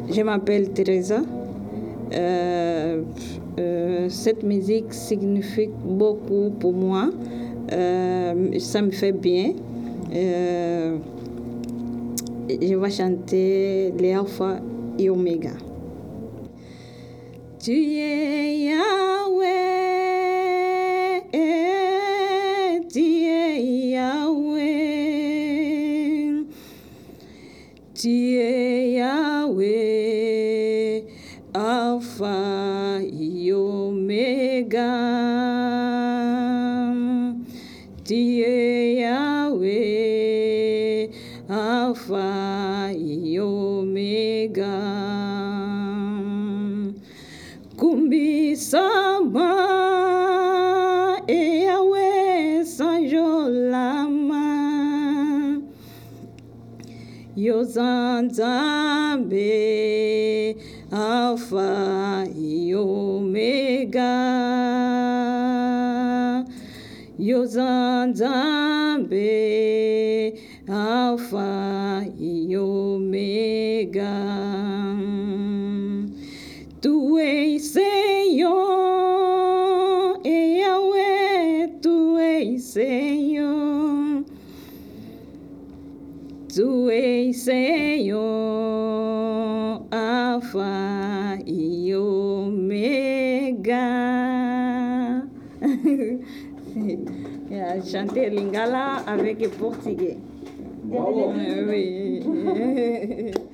Je m'appelle Teresa. Cette musique signifie beaucoup pour moi. Ça me fait bien. Je vais chanter les Alpha et Oméga. Tu es Yahweh, tu es Yahweh, tu es Yahweh, Alpha et Oméga. Tu es Yahweh, Alpha et Oméga. Kumbi sama Yahweh sanjolama Yozanzambe Alpha et Oméga. Yozanzambe Alpha et Oméga. Tu es Seigneur, et Yahweh, tu es Seigneur. Tu es Seigneur, Alpha et Oméga. Chanter Lingala avec le portugais. Wow. Oui.